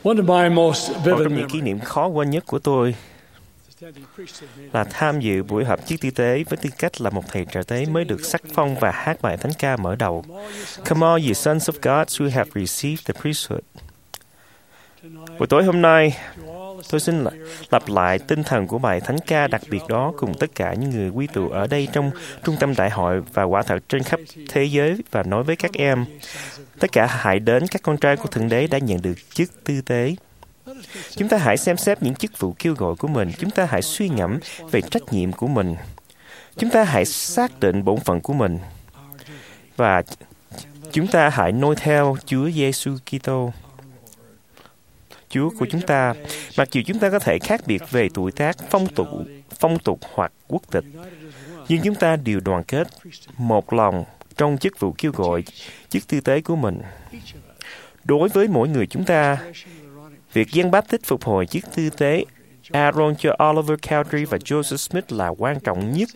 One of my most Một vivid trong những kỷ memories niệm khó quên nhất của tôi là tham dự buổi họp chức tư tế với tư cách là một thầy trợ tế mới được sắc phong và hát bài thánh ca mở đầu. Come all ye sons of God who have received the priesthood. Buổi tối hôm nay, tôi xin lặp lại tinh thần của bài thánh ca đặc biệt đó cùng tất cả những người quy tụ ở đây trong trung tâm đại hội và quả thật trên khắp thế giới và nói với các em, tất cả hãy đến các con trai của Thượng Đế đã nhận được chức tư tế. Chúng ta hãy xem xét những chức vụ kêu gọi của mình. Chúng ta hãy suy ngẫm về trách nhiệm của mình. Chúng ta hãy xác định bổn phận của mình. Và chúng ta hãy noi theo Chúa Giêsu Kitô, Chúa của chúng ta. Mặc dù chúng ta có thể khác biệt về tuổi tác, phong tục hoặc quốc tịch, nhưng chúng ta đều đoàn kết một lòng trong chức vụ kêu gọi, chức tư tế của mình. Đối với mỗi người chúng ta, việc Giăng Báp-tít phục hồi chức tư tế Aaron cho Oliver Cowdery và Joseph Smith là quan trọng nhất.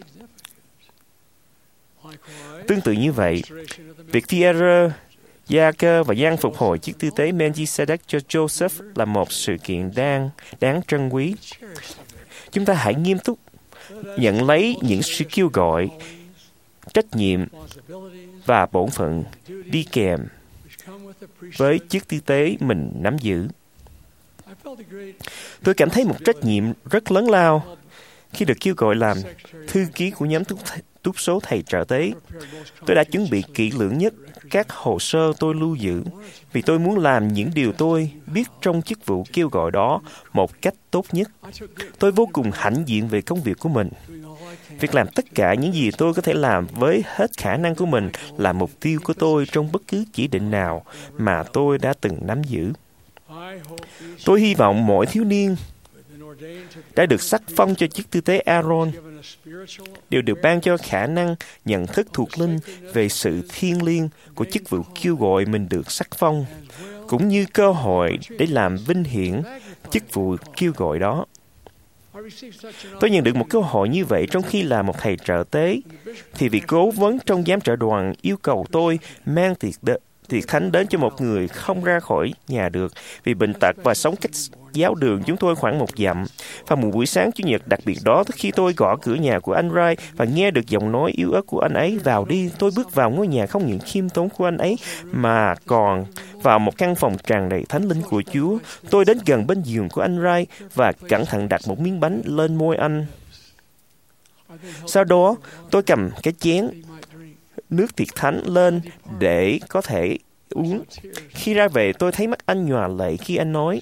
Tương tự như vậy, việc Pierre, Gia-cơ và Giăng phục hồi chức tư tế Melchizedek cho Joseph là một sự kiện đáng trân quý. Chúng ta hãy nghiêm túc nhận lấy những sự kêu gọi, trách nhiệm và bổn phận đi kèm với chức tư tế mình nắm giữ. Tôi cảm thấy một trách nhiệm rất lớn lao khi được kêu gọi làm thư ký của nhóm túc số thầy trợ tế. Tôi đã chuẩn bị kỹ lưỡng nhất các hồ sơ tôi lưu giữ vì tôi muốn làm những điều tôi biết trong chức vụ kêu gọi đó một cách tốt nhất. Tôi vô cùng hãnh diện về công việc của mình. Việc làm tất cả những gì tôi có thể làm với hết khả năng của mình là mục tiêu của tôi trong bất cứ chỉ định nào mà tôi đã từng nắm giữ. Tôi hy vọng mỗi thiếu niên đã được sắc phong cho chức tư tế Aaron đều được ban cho khả năng nhận thức thuộc linh về sự thiêng liêng của chức vụ kêu gọi mình được sắc phong, cũng như cơ hội để làm vinh hiển chức vụ kêu gọi đó. Tôi nhận được một cơ hội như vậy trong khi là một thầy trợ tế, thì vị cố vấn trong giám trợ đoàn yêu cầu tôi mang tiệc thánh đến cho một người không ra khỏi nhà được vì bệnh tật và sống cách giáo đường chúng tôi khoảng 1 dặm. Và một buổi sáng Chủ nhật đặc biệt đó, khi tôi gõ cửa nhà của anh Ray và nghe được giọng nói yếu ớt của anh ấy, vào đi, tôi bước vào ngôi nhà không những khiêm tốn của anh ấy mà còn vào một căn phòng tràn đầy thánh linh của Chúa. Tôi đến gần bên giường của anh Ray và cẩn thận đặt một miếng bánh lên môi anh. Sau đó, tôi cầm cái chén nước tiệc thánh lên để có thể uống. Khi ra về, tôi thấy mắt anh nhòa lệ khi anh nói,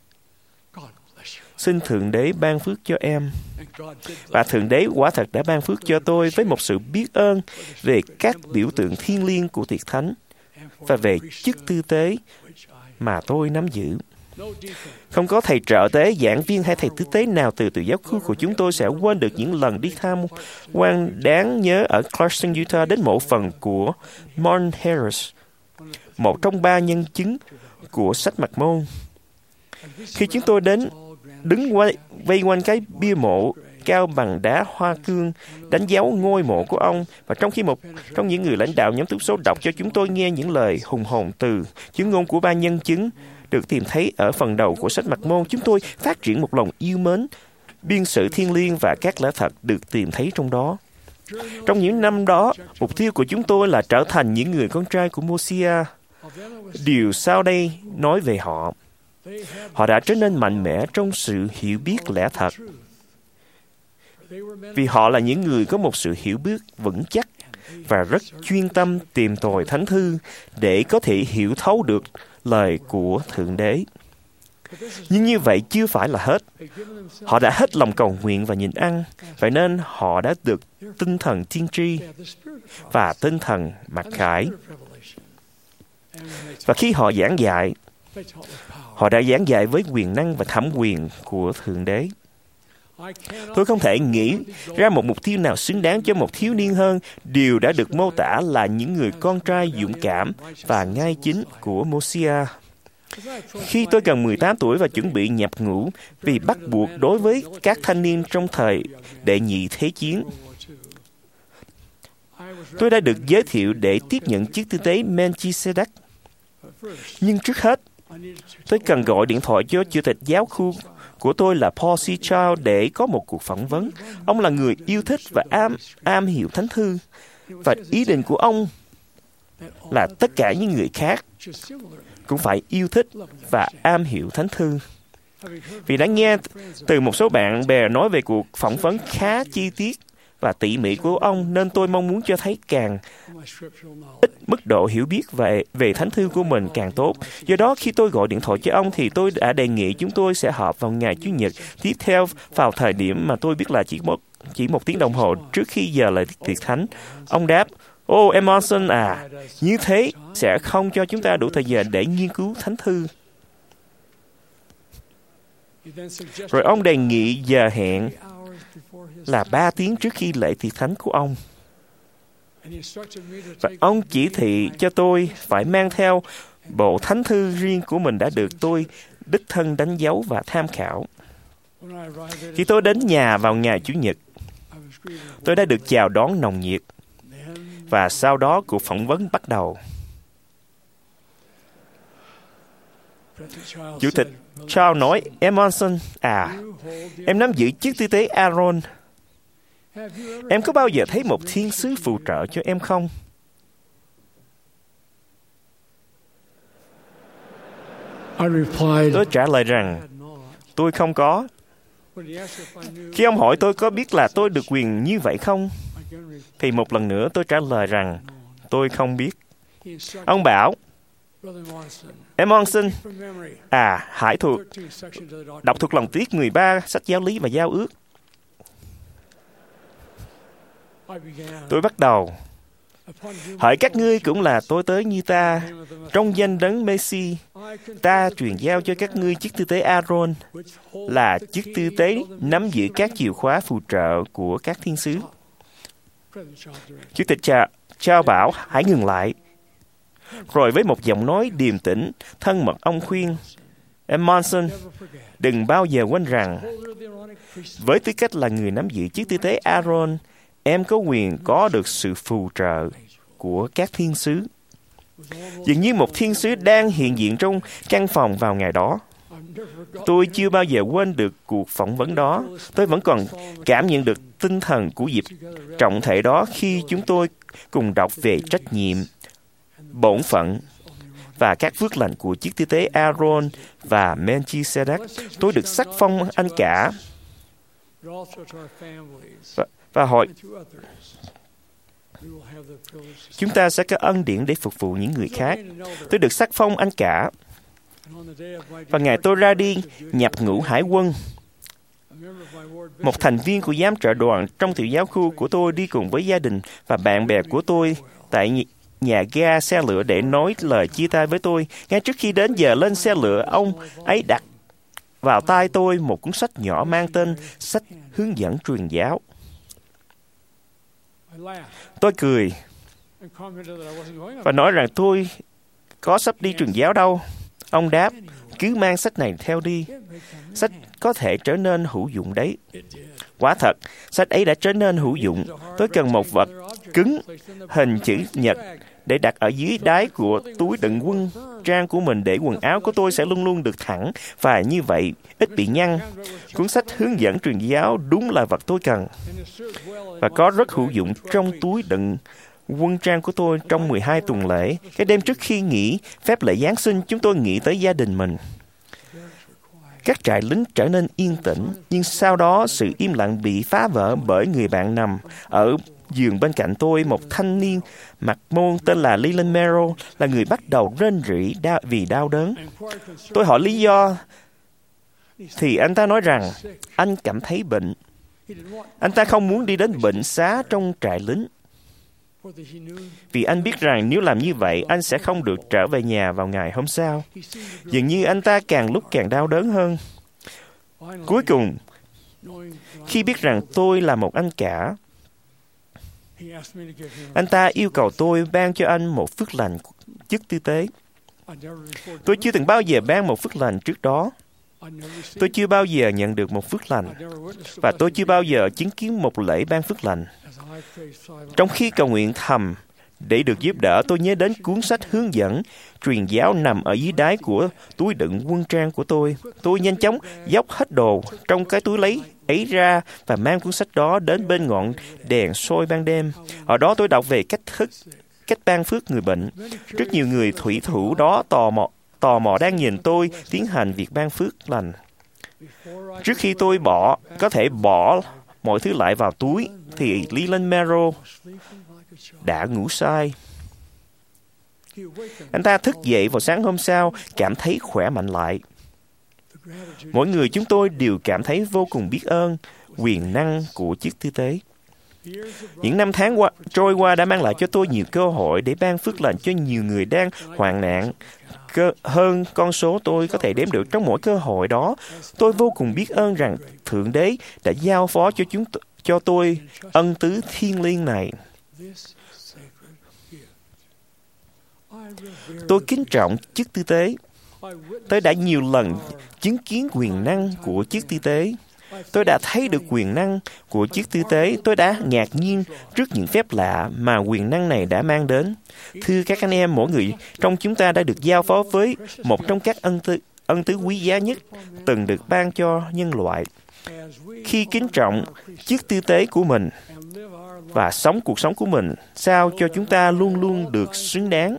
xin Thượng Đế ban phước cho em. Và Thượng Đế quả thật đã ban phước cho tôi với một sự biết ơn về các biểu tượng thiêng liêng của tiệc thánh và về chức tư tế mà tôi nắm giữ. Không có thầy trợ tế, giảng viên hay thầy tư tế nào từ giáo khu của chúng tôi sẽ quên được những lần đi tham quan đáng nhớ ở Clarkson, Utah đến mộ phần của Martin Harris, một trong 3 nhân chứng của sách Mặc Môn. Khi chúng tôi đứng vây quanh cái bia mộ cao bằng đá hoa cương đánh dấu ngôi mộ của ông, và trong khi một trong những người lãnh đạo nhóm túc số đọc cho chúng tôi nghe những lời hùng hồn từ chứng ngôn của 3 nhân chứng được tìm thấy ở phần đầu của sách Mặc Môn, chúng tôi phát triển một lòng yêu mến biên sự thiêng liêng và các lẽ thật được tìm thấy trong đó. Trong những năm đó, mục tiêu của chúng tôi là trở thành những người con trai của Mô-si-a. Điều sau đây nói về họ. Họ đã trở nên mạnh mẽ trong sự hiểu biết lẽ thật. Vì họ là những người có một sự hiểu biết vững chắc và rất chuyên tâm tìm tòi thánh thư để có thể hiểu thấu được lời của Thượng Đế. Nhưng như vậy chưa phải là hết. Họ đã hết lòng cầu nguyện và nhịn ăn, vậy nên họ đã được tinh thần tiên tri và tinh thần mặc khải. Và khi họ giảng dạy, họ đã giảng dạy với quyền năng và thẩm quyền của Thượng Đế. Tôi không thể nghĩ ra một mục tiêu nào xứng đáng cho một thiếu niên hơn điều đã được mô tả là những người con trai dũng cảm và ngay chính của Mô-si-a. Khi tôi gần 18 tuổi và chuẩn bị nhập ngũ vì bắt buộc đối với các thanh niên trong thời Đệ Nhị Thế Chiến, tôi đã được giới thiệu để tiếp nhận chức tư tế Melchizedek. Nhưng trước hết, Tôi cần gọi điện thoại cho chủ tịch giáo khu của tôi là Paul C. Child để có một cuộc phỏng vấn. Ông là người yêu thích và am hiểu Thánh Thư. Và ý định của ông là tất cả những người khác cũng phải yêu thích và am hiểu Thánh Thư. Vì đã nghe từ một số bạn bè nói về cuộc phỏng vấn khá chi tiết và tỉ mỉ của ông, nên tôi mong muốn cho thấy càng ít mức độ hiểu biết về Thánh Thư của mình càng tốt. Do đó, khi tôi gọi điện thoại cho ông thì tôi đã đề nghị chúng tôi sẽ họp vào ngày Chủ nhật tiếp theo vào thời điểm mà tôi biết là chỉ một tiếng đồng hồ trước khi giờ là tiệc thánh. Ông đáp, Emerson à, như thế sẽ không cho chúng ta đủ thời giờ để nghiên cứu Thánh Thư. Rồi ông đề nghị giờ hẹn là 3 tiếng trước khi lễ tiệc thánh của ông. Và ông chỉ thị cho tôi phải mang theo bộ Thánh Thư riêng của mình đã được tôi đích thân đánh dấu và tham khảo. Khi tôi đến nhà vào ngày Chủ nhật, tôi đã được chào đón nồng nhiệt. Và sau đó cuộc phỏng vấn bắt đầu. Chủ tịch Charles nói, Emerson, em nắm giữ chức tư tế Aaron. Em có bao giờ thấy một thiên sứ phù trợ cho em không? Tôi trả lời rằng, tôi không có. Khi ông hỏi tôi có biết là tôi được quyền như vậy không, thì một lần nữa tôi trả lời rằng, tôi không biết. Ông bảo, Emerson, hãy đọc thuộc lòng tiết 13 sách giáo lý và giao ước. Tôi bắt đầu, hỡi các ngươi cũng là tôi tớ như ta, trong danh đấng Messi, ta truyền giao cho các ngươi chức tư tế Aaron, là chức tư tế nắm giữ các chìa khóa phù trợ của các thiên sứ. Chủ tịch Charles bảo, hãy ngừng lại. Rồi với một giọng nói điềm tĩnh, thân mật ông khuyên, Emerson, đừng bao giờ quên rằng, với tư cách là người nắm giữ chức tư tế Aaron, em có quyền có được sự phù trợ của các thiên sứ. Dường như một thiên sứ đang hiện diện trong căn phòng vào ngày đó. Tôi chưa bao giờ quên được cuộc phỏng vấn đó. Tôi vẫn còn cảm nhận được tinh thần của dịp trọng thể đó khi chúng tôi cùng đọc về trách nhiệm, bổn phận và các phước lành của chức tư tế Aaron và Melchizedek. Tôi được sắc phong anh cả và hỏi chúng ta sẽ có ân điển để phục vụ những người khác. Tôi được sắc phong anh cả. Và ngày tôi ra đi nhập ngũ hải quân, một thành viên của giám trợ đoàn trong tiểu giáo khu của tôi đi cùng với gia đình và bạn bè của tôi tại nhà ga xe lửa để nói lời chia tay với tôi. Ngay trước khi đến giờ lên xe lửa, ông ấy đặt vào tay tôi một cuốn sách nhỏ mang tên Sách Hướng dẫn Truyền giáo. Tôi cười và nói rằng tôi có sắp đi truyền giáo đâu. Ông đáp, cứ mang sách này theo đi. Sách có thể trở nên hữu dụng đấy. Quả thật, sách ấy đã trở nên hữu dụng. Tôi cần một vật cứng, hình chữ nhật để đặt ở dưới đáy của túi đựng quân trang của mình để quần áo của tôi sẽ luôn luôn được thẳng và như vậy ít bị nhăn. Cuốn sách hướng dẫn truyền giáo đúng là vật tôi cần và có rất hữu dụng trong túi đựng quân trang của tôi trong 12 tuần lễ. Cái đêm trước khi nghỉ phép lễ Giáng sinh, chúng tôi nghĩ tới gia đình mình. Các trại lính trở nên yên tĩnh, nhưng sau đó sự im lặng bị phá vỡ bởi người bạn nằm ở giường bên cạnh tôi, một thanh niên mặc môn tên là Leland Merrill, là người bắt đầu rên rỉ vì đau đớn. Tôi hỏi lý do, thì anh ta nói rằng anh cảm thấy bệnh. Anh ta không muốn đi đến bệnh xá trong trại lính, vì anh biết rằng nếu làm như vậy, anh sẽ không được trở về nhà vào ngày hôm sau. Dường như anh ta càng lúc càng đau đớn hơn. Cuối cùng, khi biết rằng tôi là một anh cả, anh ta yêu cầu tôi ban cho anh một phước lành chức tư tế. Tôi chưa từng bao giờ ban một phước lành trước đó. Tôi chưa bao giờ nhận được một phước lành, và tôi chưa bao giờ chứng kiến một lễ ban phước lành. Trong khi cầu nguyện thầm Để được giúp đỡ, tôi nhớ đến cuốn sách hướng dẫn truyền giáo nằm ở dưới đáy của túi đựng quân trang của tôi. Tôi nhanh chóng dốc hết đồ trong cái túi lấy ấy ra và mang cuốn sách đó đến bên ngọn đèn soi ban đêm. Ở đó tôi đọc về cách ban phước người bệnh. Rất nhiều người thủy thủ đó tò mò đang nhìn tôi tiến hành việc ban phước lành. Trước khi tôi có thể bỏ mọi thứ lại vào túi, thì Leland Merrill đã ngủ say. Anh ta thức dậy vào sáng hôm sau, cảm thấy khỏe mạnh lại. Mỗi người chúng tôi đều cảm thấy vô cùng biết ơn quyền năng của chức tư tế. Những năm tháng trôi qua đã mang lại cho tôi nhiều cơ hội để ban phước lành cho nhiều người đang hoạn nạn. Hơn con số tôi có thể đếm được trong mỗi cơ hội đó. Tôi vô cùng biết ơn rằng Thượng Đế đã giao phó cho tôi ân tứ thiêng liêng này. Tôi kính trọng chức tư tế. Tôi đã nhiều lần chứng kiến quyền năng của chức tư tế. Tôi đã thấy được quyền năng của chức tư tế. Tôi đã ngạc nhiên trước những phép lạ mà quyền năng này đã mang đến. Thưa các anh em, mỗi người trong chúng ta đã được giao phó với một trong các ân tứ quý giá nhất từng được ban cho nhân loại. Khi kính trọng chức tư tế của mình và sống cuộc sống của mình sao cho chúng ta luôn luôn được xứng đáng,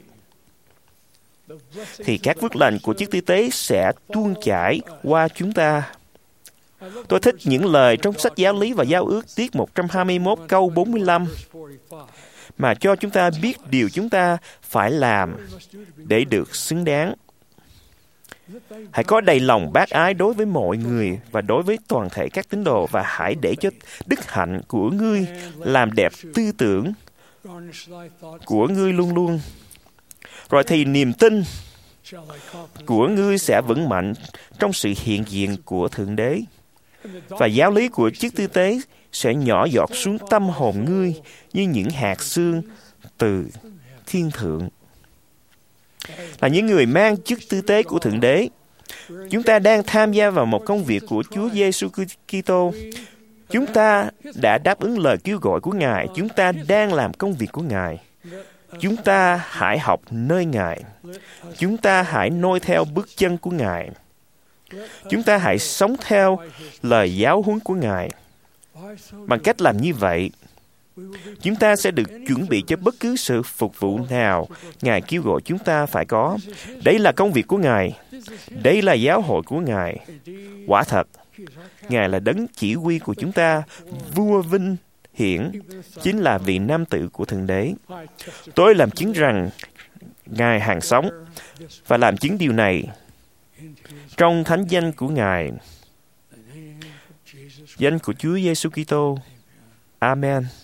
thì các phước lành của chức tư tế sẽ tuôn chảy qua chúng ta. Tôi thích những lời trong sách Giáo lý và Giao ước tiết 121 câu 45 mà cho chúng ta biết điều chúng ta phải làm để được xứng đáng. Hãy có đầy lòng bác ái đối với mọi người và đối với toàn thể các tín đồ, và hãy để cho đức hạnh của ngươi làm đẹp tư tưởng của ngươi luôn luôn. Rồi thì niềm tin của ngươi sẽ vững mạnh trong sự hiện diện của Thượng Đế, và giáo lý của chức tư tế sẽ nhỏ giọt xuống tâm hồn ngươi như những hạt sương từ thiên thượng. Là những người mang chức tư tế của Thượng Đế, chúng ta đang tham gia vào một công việc của Chúa Giêsu Kitô. Chúng ta đã đáp ứng lời kêu gọi của Ngài. Chúng ta đang làm công việc của Ngài. Chúng ta hãy học nơi Ngài. Chúng ta hãy noi theo bước chân của Ngài. Chúng ta hãy sống theo lời giáo huấn của Ngài. Bằng cách làm như vậy, chúng ta sẽ được chuẩn bị cho bất cứ sự phục vụ nào Ngài kêu gọi chúng ta phải có. Đây là công việc của Ngài. Đây là giáo hội của Ngài. Quả thật, Ngài là đấng chỉ huy của chúng ta. Vua vinh hiển chính là vị nam tử của Thượng Đế. Tôi làm chứng rằng Ngài hàng sống, và làm chứng điều này trong thánh danh của Ngài, danh của Chúa Giêsu Kitô. Amen.